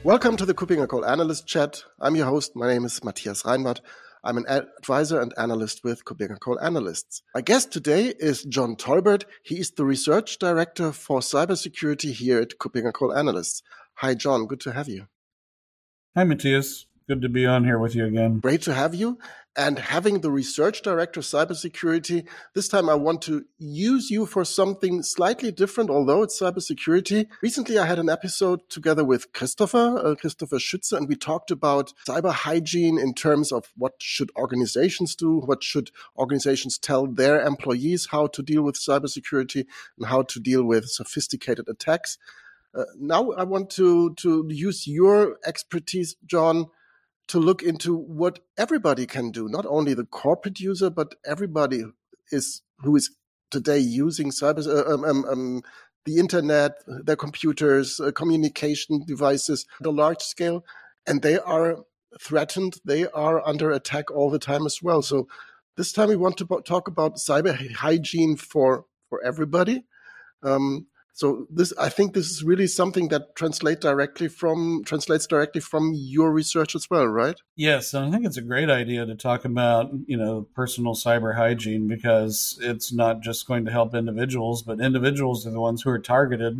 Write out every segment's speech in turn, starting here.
Welcome to the KuppingerCole Analyst Chat. I'm your host. My name is Matthias Reinwarth. I'm an advisor and analyst with KuppingerCole Analysts. My guest today is John Tolbert. He is the research director for cybersecurity here at KuppingerCole Analysts. Hi, John. Good to have you. Hi, Matthias. Good to be on here with you again. Great to have you. And having the research director of cybersecurity, this time I want to use you for something slightly different, although it's cybersecurity. Recently, I had an episode together with Christopher Schütze, and we talked about cyber hygiene in terms of what should organizations do, what should organizations tell their employees, how to deal with cybersecurity and how to deal with sophisticated attacks. Now I want to use your expertise, John, to look into what everybody can do, not only the corporate user, but everybody who is today using the internet, their computers, communication devices at a large scale, and they are threatened. They are under attack all the time as well. So this time we want to talk about cyber hygiene for everybody. So I think this is really something that translates directly from your research as well, right? Yes, and I think it's a great idea to talk about, personal cyber hygiene, because it's not just going to help individuals, but individuals are the ones who are targeted,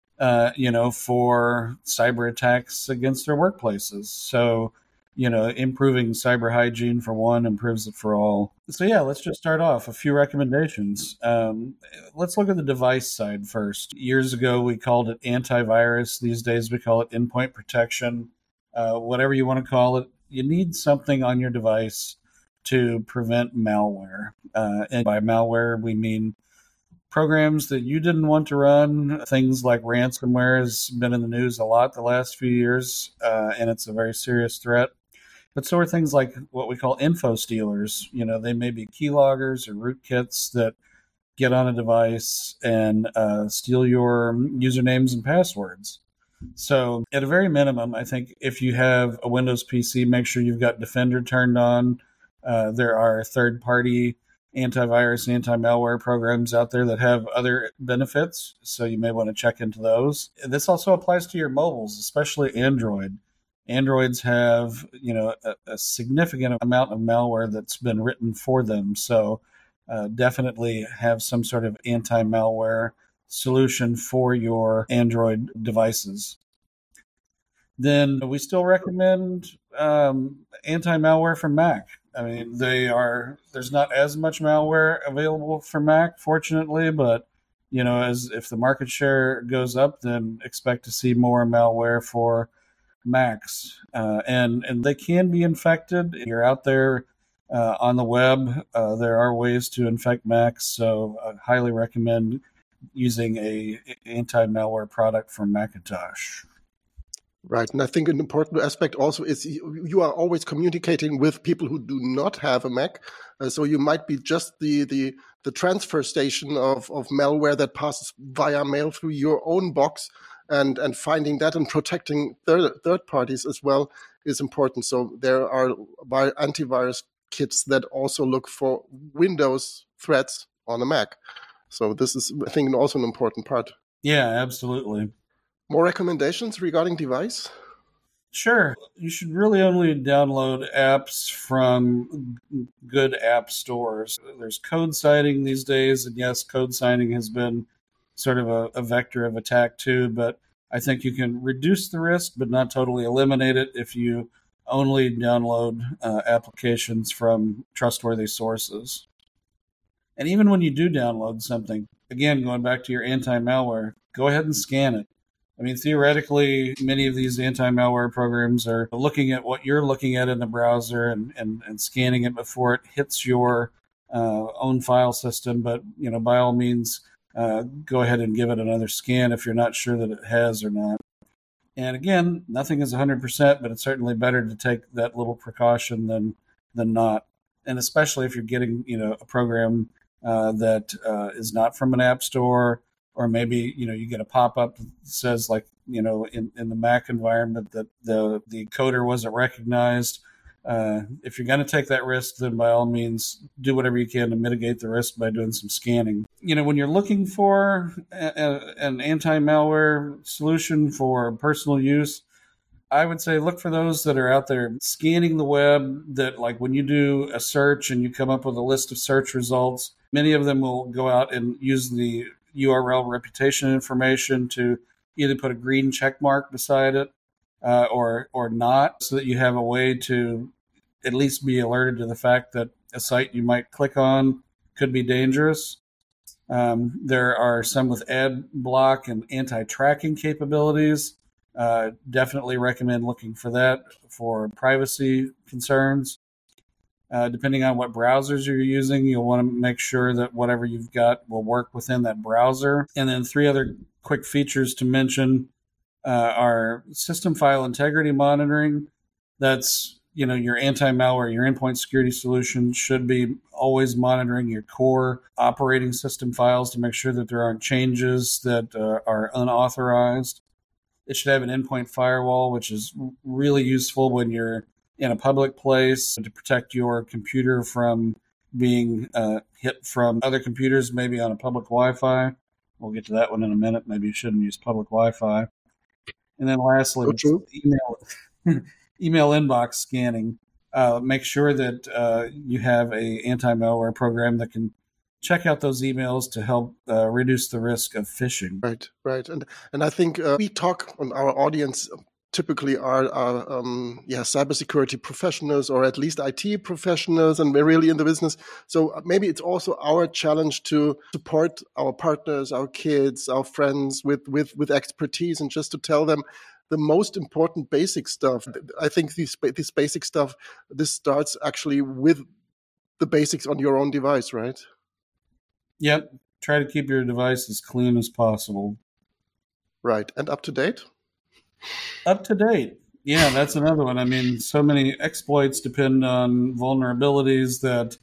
for cyber attacks against their workplaces. So, improving cyber hygiene for one improves it for all. So yeah, let's just start off. A few recommendations. Let's look at the device side first. Years ago, we called it antivirus. These days, we call it endpoint protection. Whatever you want to call it, you need something on your device to prevent malware. And by malware, we mean programs that you didn't want to run. Things like ransomware has been in the news a lot the last few years, and it's a very serious threat. But so are things like what we call info stealers. They may be keyloggers or rootkits that get on a device and steal your usernames and passwords. So at a very minimum, I think if you have a Windows PC, make sure you've got Defender turned on. There are third-party antivirus, anti-malware programs out there that have other benefits, so you may want to check into those. This also applies to your mobiles, especially Android. Androids have, a significant amount of malware that's been written for them. So definitely have some sort of anti-malware solution for your Android devices. Then we still recommend anti-malware for Mac. I mean, there's not as much malware available for Mac, fortunately, but if the market share goes up, then expect to see more malware for Macs, and they can be infected. If you're out there on the web, there are ways to infect Macs, so I highly recommend using a anti-malware product from Macintosh. Right, and I think an important aspect also is you are always communicating with people who do not have a Mac, so you might be just the transfer station of malware that passes via mail through your own box. And finding that and protecting third parties as well is important. So there are antivirus kits that also look for Windows threats on a Mac. So this is, I think, also an important part. Yeah, absolutely. More recommendations regarding device? Sure. You should really only download apps from good app stores. There's code signing these days, and yes, code signing has been sort of a vector of attack too, but I think you can reduce the risk but not totally eliminate it if you only download applications from trustworthy sources. And even when you do download something, again, going back to your anti-malware, go ahead and scan it. I mean, theoretically, many of these anti-malware programs are looking at what you're looking at in the browser and scanning it before it hits your own file system. But, by all means, go ahead and give it another scan if you're not sure that it has or not. And again, nothing is 100%, but it's certainly better to take that little precaution than not. And especially if you're getting, a program that is not from an app store, or maybe, you get a pop-up that says, like, in the Mac environment that the coder wasn't recognized. If you're going to take that risk, then by all means, do whatever you can to mitigate the risk by doing some scanning. When you're looking for an anti-malware solution for personal use, I would say look for those that are out there scanning the web, that like when you do a search and you come up with a list of search results, many of them will go out and use the URL reputation information to either put a green check mark beside it or not, so that you have a way to at least be alerted to the fact that a site you might click on could be dangerous. There are some with ad block and anti-tracking capabilities. Definitely recommend looking for that for privacy concerns. Depending on what browsers you're using, you'll want to make sure that whatever you've got will work within that browser. And then 3 other quick features to mention are system file integrity monitoring. That's your anti-malware, your endpoint security solution should be always monitoring your core operating system files to make sure that there aren't changes that are unauthorized. It should have an endpoint firewall, which is really useful when you're in a public place to protect your computer from being hit from other computers, maybe on a public Wi-Fi. We'll get to that one in a minute. Maybe you shouldn't use public Wi-Fi. And then lastly, email inbox scanning. Make sure that you have a anti-malware program that can check out those emails to help reduce the risk of phishing. Right. And I think we talk on our audience typically are cybersecurity professionals, or at least IT professionals, and we're really in the business. So maybe it's also our challenge to support our partners, our kids, our friends with expertise, and just to tell them the most important basic stuff. I think this basic stuff, this starts actually with the basics on your own device, right? Yep. Try to keep your device as clean as possible. Right. And up to date? Up to date. Yeah, that's another one. I mean, so many exploits depend on vulnerabilities that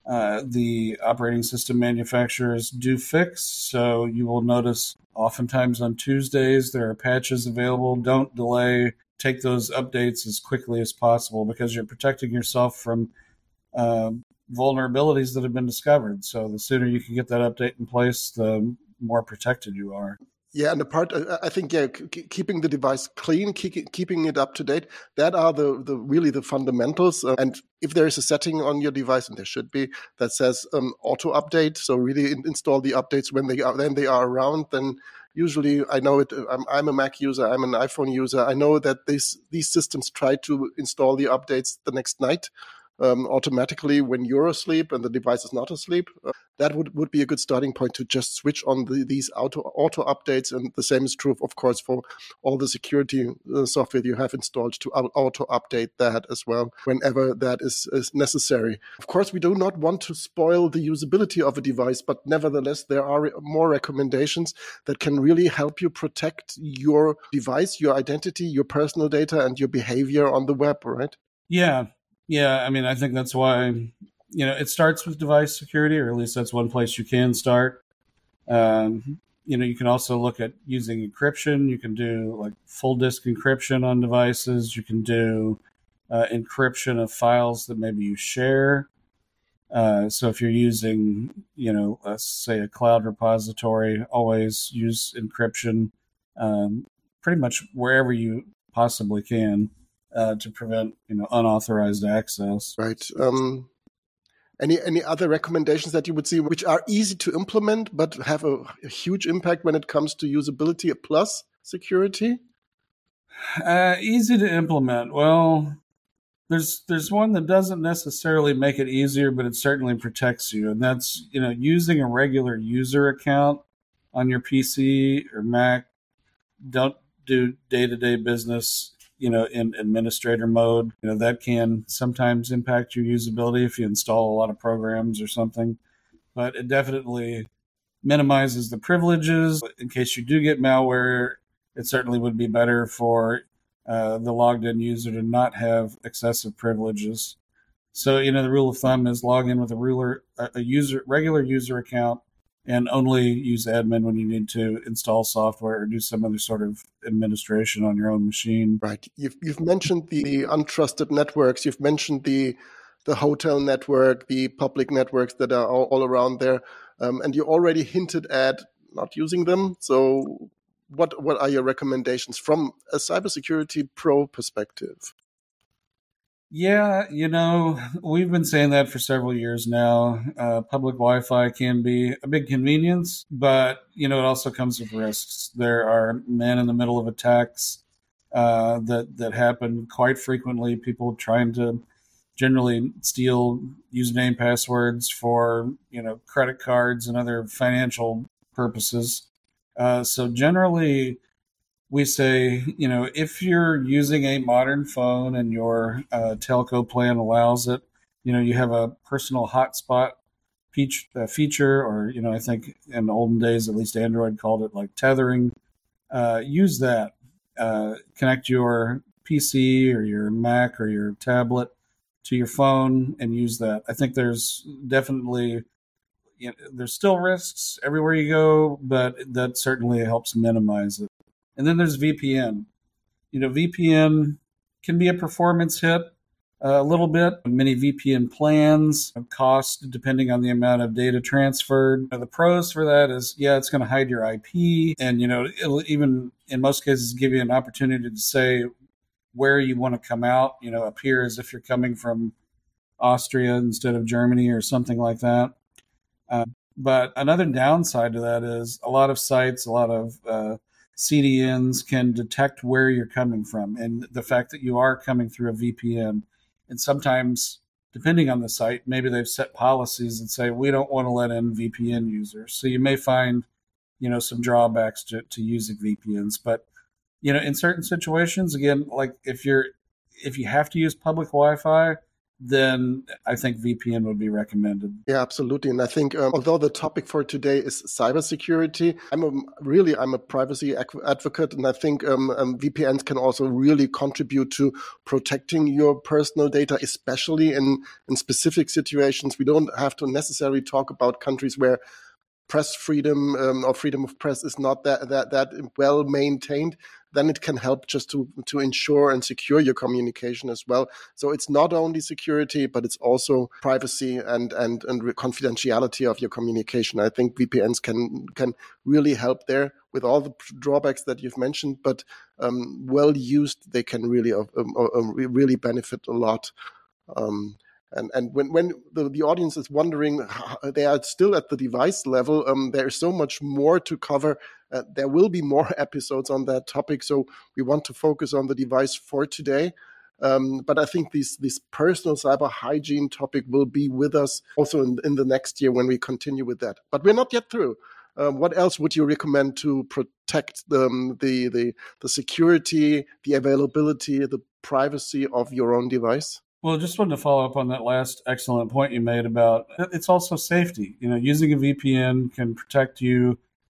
the operating system manufacturers do fix. So you will notice oftentimes on Tuesdays there are patches available. Don't delay. Take those updates as quickly as possible, because you're protecting yourself from vulnerabilities that have been discovered. So the sooner you can get that update in place, the more protected you are. Yeah, and the part, I think, keeping the device clean, keeping it up to date, that are the really the fundamentals. And if there is a setting on your device, and there should be, that says auto update, so really install the updates when they are around, then usually, I know it. I'm a Mac user, I'm an iPhone user. I know that these systems try to install the updates the next night. Automatically when you're asleep and the device is not asleep. That would be a good starting point to just switch on these auto updates. And the same is true, of course, for all the security software you have installed to auto update that as well whenever that is necessary. Of course, we do not want to spoil the usability of a device, but nevertheless, there are more recommendations that can really help you protect your device, your identity, your personal data, and your behavior on the web, right? Yeah, I mean, I think that's why, it starts with device security, or at least that's one place you can start. You can also look at using encryption. You can do like full disk encryption on devices. You can do encryption of files that maybe you share. So if you're using, let's say a cloud repository, always use encryption pretty much wherever you possibly can. To prevent unauthorized access. Right. Any other recommendations that you would see which are easy to implement but have a huge impact when it comes to usability plus security? Easy to implement. Well, there's one that doesn't necessarily make it easier, but it certainly protects you, and that's using a regular user account on your PC or Mac. Don't do day-to-day business in administrator mode. That can sometimes impact your usability if you install a lot of programs or something, but it definitely minimizes the privileges. In case you do get malware, it certainly would be better for the logged in user to not have excessive privileges. So, the rule of thumb is log in with a regular user account, and only use admin when you need to install software or do some other sort of administration on your own machine. Right. You've mentioned the untrusted networks. You've mentioned the hotel network, the public networks that are all around there. And you already hinted at not using them. So what are your recommendations from a cybersecurity pro perspective? Yeah, we've been saying that for several years now. Public Wi-Fi can be a big convenience, but it also comes with risks. There are man-in-the-middle attacks that happen quite frequently. People trying to generally steal username passwords for credit cards and other financial purposes. So generally, we say, if you're using a modern phone and your telco plan allows it, you have a personal hotspot feature, or, I think in the olden days, at least Android called it like tethering. Use that. Connect your PC or your Mac or your tablet to your phone and use that. I think there's definitely, there's still risks everywhere you go, but that certainly helps minimize it. And then there's VPN. VPN can be a performance hit a little bit. Many VPN plans cost depending on the amount of data transferred. The pros for that is, it's going to hide your IP, and it'll even in most cases give you an opportunity to say where you want to come out. Appear as if you're coming from Austria instead of Germany or something like that. But another downside to that is a lot of sites, a lot of CDNs can detect where you're coming from, and the fact that you are coming through a VPN. And sometimes, depending on the site, maybe they've set policies that say we don't want to let in VPN users. So you may find, some drawbacks to using VPNs. But in certain situations, again, like if you have to use public Wi-Fi, then I think VPN would be recommended. Yeah, absolutely. And I think although the topic for today is cybersecurity, I'm a privacy advocate, and I think VPNs can also really contribute to protecting your personal data, especially in specific situations. We don't have to necessarily talk about countries where press freedom or freedom of press is not that well maintained. Then it can help just to ensure and secure your communication as well. So it's not only security, but it's also privacy and confidentiality of your communication. I think VPNs can really help there with all the drawbacks that you've mentioned, but well used, they can really benefit a lot. And when the audience is wondering, they are still at the device level. There's so much more to cover. There will be more episodes on that topic, so we want to focus on the device for today. But I think this personal cyber hygiene topic will be with us also in the next year when we continue with that. But we're not yet through. What else would you recommend to protect the security, the availability, the privacy of your own device? Well, just wanted to follow up on that last excellent point you made about it's also safety. Using a VPN can protect you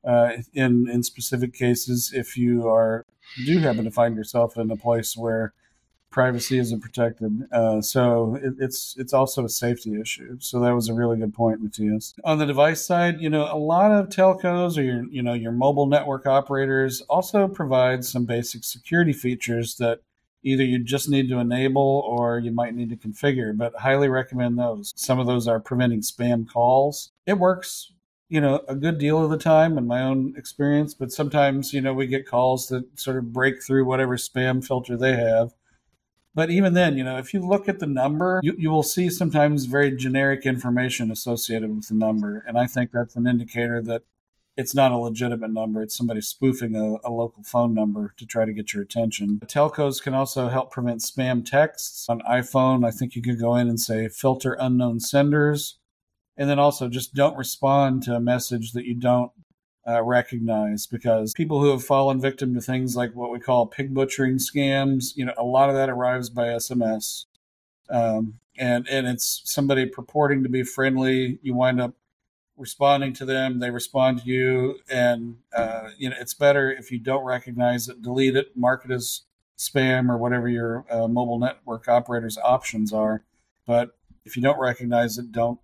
in specific cases if you do happen to find yourself in a place where privacy isn't protected. So it's also a safety issue. So that was a really good point, Matthias. On the device side, a lot of telcos or your mobile network operators also provide some basic security features that either you just need to enable or you might need to configure, but highly recommend those. Some of those are preventing spam calls. It works, a good deal of the time in my own experience, but sometimes, we get calls that sort of break through whatever spam filter they have. But even then, if you look at the number, you will see sometimes very generic information associated with the number. And I think that's an indicator that it's not a legitimate number. It's somebody spoofing a local phone number to try to get your attention. Telcos can also help prevent spam texts. On iPhone, I think you could go in and say filter unknown senders. And then also just don't respond to a message that you don't recognize, because people who have fallen victim to things like what we call pig butchering scams, a lot of that arrives by SMS. And it's somebody purporting to be friendly. You wind up responding to them, they respond to you, and it's better if you don't recognize it, delete it, mark it as spam or whatever your mobile network operator's options are. But if you don't recognize it, don't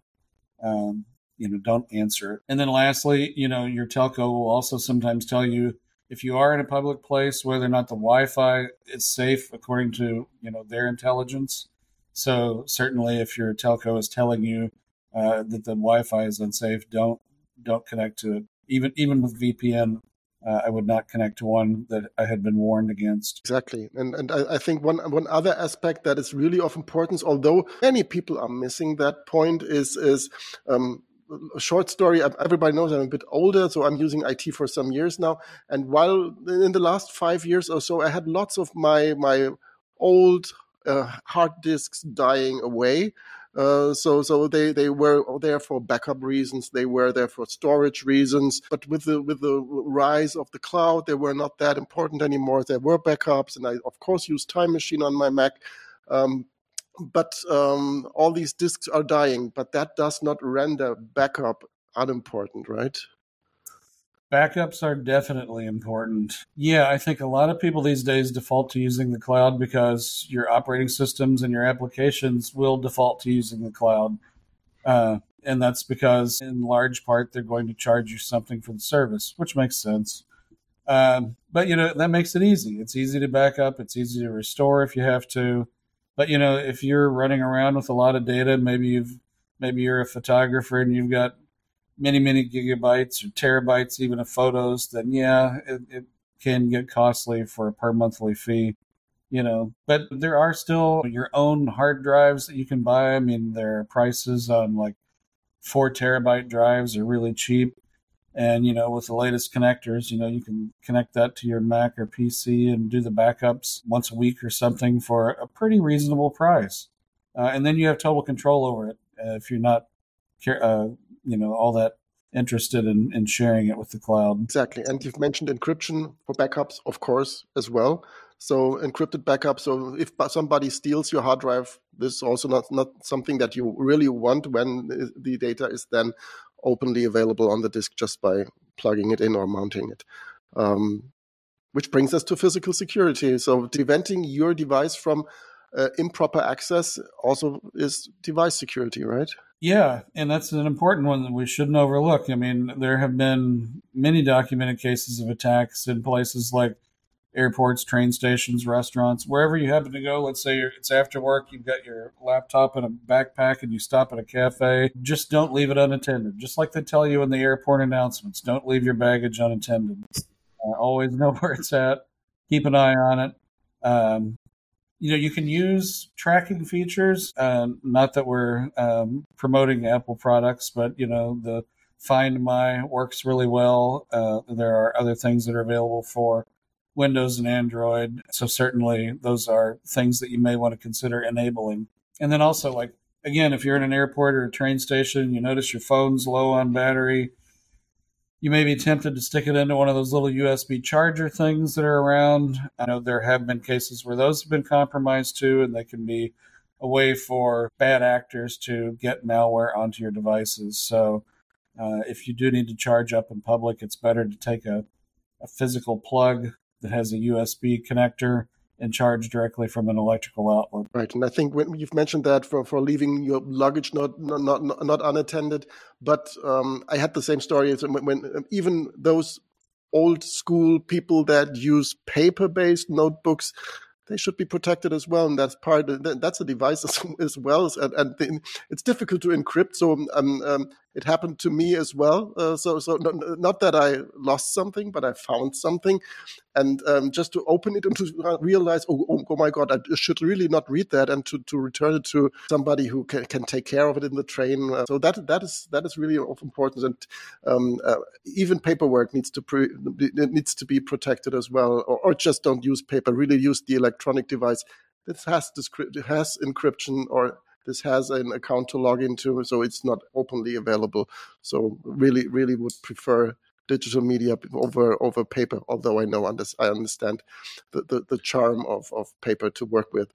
answer it. And then lastly, your telco will also sometimes tell you if you are in a public place whether or not the Wi-Fi is safe according to their intelligence. So certainly, if your telco is telling you that the Wi-Fi is unsafe, don't connect to it. Even with VPN I would not connect to one that I had been warned against. Exactly. And I think one other aspect that is really of importance, although many people are missing that point, is a short story. Everybody knows I'm a bit older, so I'm using IT for some years now. And while in the last 5 years or so, I had lots of my old hard disks dying away. So they were there for backup reasons. They were there for storage reasons. But with the rise of the cloud, they were not that important anymore. There were backups, and I of course use Time Machine on my Mac. But all these disks are dying. But that does not render backup unimportant, right? Backups are definitely important. Yeah, I think a lot of people these days default to using the cloud because your operating systems and your applications will default to using the cloud. And that's because, in large part, they're going to charge you something for the service, which makes sense. But, that makes it easy. It's easy to back up. It's easy to restore if you have to. But, if you're running around with a lot of data, maybe you're a photographer and you've got many gigabytes or terabytes even of photos, then it can get costly for a per monthly fee, but there are still your own hard drives that you can buy. I mean, there are prices on like 4 terabyte drives are really cheap. And, with the latest connectors, you can connect that to your Mac or PC and do the backups once a week or something for a pretty reasonable price. And then you have total control over it if you're not all that interested in sharing it with the cloud. Exactly. And you've mentioned encryption for backups, of course, as well. So encrypted backup. So if somebody steals your hard drive, this is also not something that you really want when the data is then openly available on the disk just by plugging it in or mounting it. Which brings us to physical security. So preventing your device from improper access also is device security, right? Yeah, and that's an important one that we shouldn't overlook. I mean, there have been many documented cases of attacks in places like airports, train stations, restaurants, wherever you happen to go. Let's say it's after work, you've got your laptop in a backpack and you stop at a cafe. Just don't leave it unattended. Just like they tell you in the airport announcements, don't leave your baggage unattended. Always know where it's at. Keep an eye on it. You can use tracking features. Not that we're promoting Apple products, but, the Find My works really well. There are other things that are available for Windows and Android. So certainly those are things that you may want to consider enabling. And then also, again, if you're in an airport or a train station, you notice your phone's low on battery, you may be tempted to stick it into one of those little USB charger things that are around. I know there have been cases where those have been compromised too, and they can be a way for bad actors to get malware onto your devices. So if you do need to charge up in public, it's better to take a physical plug that has a USB connector and charge directly from an electrical outlet. Right, and I think when you've mentioned that for leaving your luggage not unattended, but I had the same story when even those old school people that use paper-based notebooks, they should be protected as well, and that's a device as well, and it's difficult to encrypt. So it happened to me as well. So not that I lost something, but I found something, and just to open it and to realize, oh my God, I should really not read that, and to return it to somebody who can take care of it in the train. So that is really of importance, and even paperwork needs to be protected as well, or just don't use paper. Really use the electronic device that has encryption, or this has an account to log into, so it's not openly available. So really would prefer digital media over paper, although I understand the charm of paper to work with.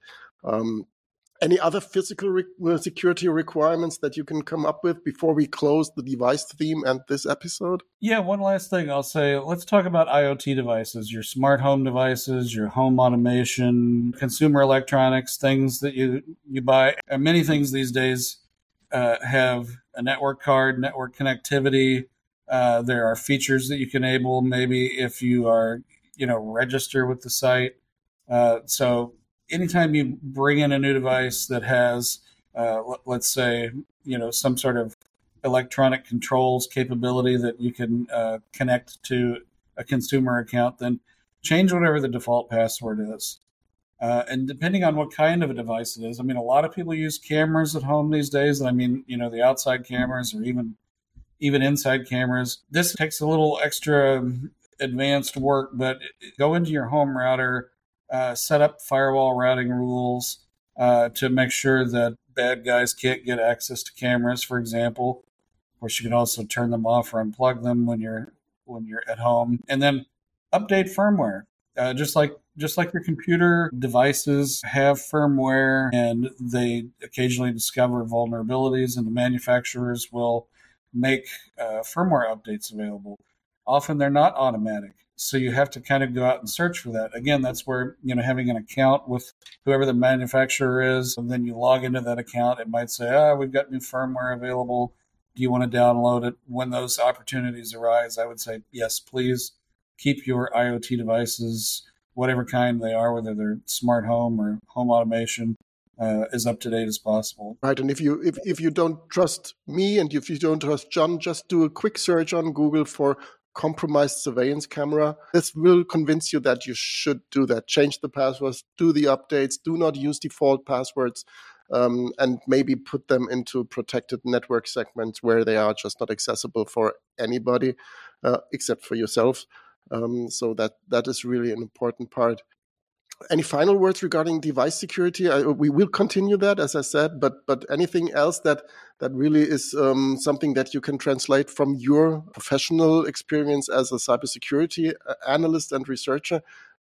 Any other physical security requirements that you can come up with before we close the device theme and this episode? Yeah, one last thing I'll say. Let's talk about IoT devices, your smart home devices, your home automation, consumer electronics, things that you buy. And many things these days have a network card, network connectivity. There are features that you can enable maybe if you are, register with the site. So anytime you bring in a new device that has, let's say, some sort of electronic controls capability that you can connect to a consumer account, then change whatever the default password is. And depending on what kind of a device it is, I mean, a lot of people use cameras at home these days. I mean, the outside cameras or even inside cameras. This takes a little extra advanced work, but go into your home router, set up firewall routing rules to make sure that bad guys can't get access to cameras, for example. Of course, you can also turn them off or unplug them when you're at home, and then update firmware. Just like your computer devices have firmware, and they occasionally discover vulnerabilities, and the manufacturers will make firmware updates available. Often they're not automatic, so you have to kind of go out and search for that. Again, that's where having an account with whoever the manufacturer is, and then you log into that account. It might say, we've got new firmware available. Do you want to download it? When those opportunities arise, I would say, yes, please keep your IoT devices, whatever kind they are, whether they're smart home or home automation, as up to date as possible. Right, and if you don't trust me and if you don't trust John, just do a quick search on Google for compromised surveillance camera. This will convince you that you should do that. Change the passwords, do the updates, do not use default passwords. And maybe put them into protected network segments where they are just not accessible for anybody except for yourself. So that is really an important part. Any final words regarding device security? We will continue that, as I said, but anything else that really is something that you can translate from your professional experience as a cybersecurity analyst and researcher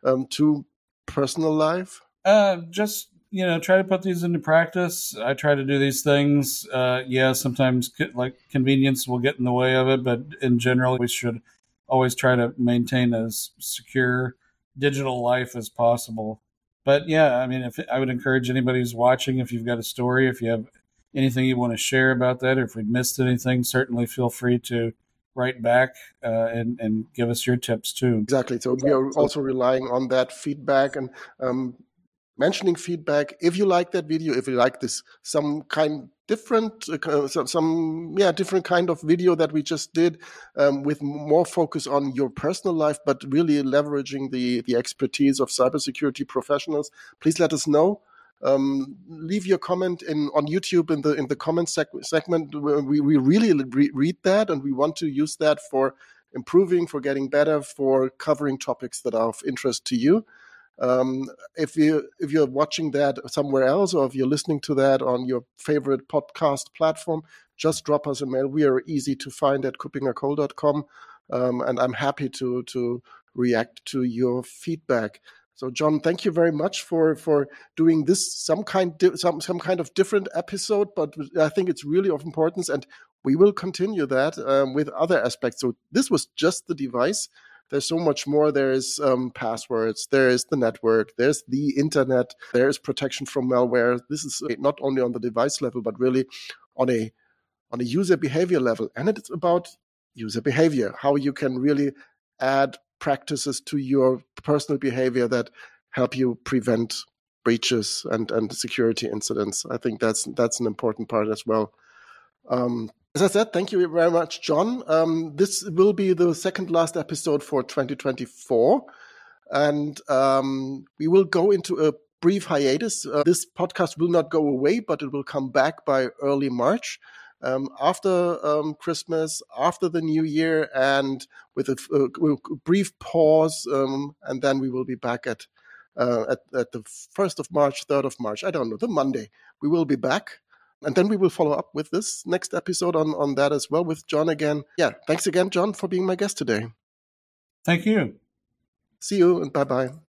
to personal life? Just try to put these into practice. I try to do these things. Sometimes like convenience will get in the way of it, but in general, we should always try to maintain as secure digital life as possible. But yeah, I mean, I would encourage anybody who's watching, if you've got a story, if you have anything you want to share about that, or if we missed anything, certainly feel free to write back and give us your tips too. Exactly. So we are also relying on that feedback and mentioning feedback. If you like that video, if you like this, some kind different, different kind of video that we just did with more focus on your personal life, but really leveraging the expertise of cybersecurity professionals, please let us know. Leave your comment on YouTube in the comment segment. We really read that, and we want to use that for improving, for getting better, for covering topics that are of interest to you. If you're watching that somewhere else, or if you're listening to that on your favorite podcast platform, just drop us a mail. We are easy to find at kuppingercole.com, and I'm happy to react to your feedback. So, John, thank you very much for doing this some kind of different episode, but I think it's really of importance, and we will continue that with other aspects. So this was just the device. There's so much more. There's passwords, there's the network, there's the internet, there's protection from malware. This is not only on the device level, but really on a user behavior level. And it's about user behavior, how you can really add practices to your personal behavior that help you prevent breaches and security incidents. I think that's an important part as well. As I said, thank you very much, John. This will be the second last episode for 2024. And we will go into a brief hiatus. This podcast will not go away, but it will come back by early March. After Christmas, after the New Year, and with a brief pause, and then we will be back at the 1st of March, 3rd of March, I don't know, the Monday. We will be back. And then we will follow up with this next episode on that as well with John again. Yeah, thanks again, John, for being my guest today. Thank you. See you, and bye-bye.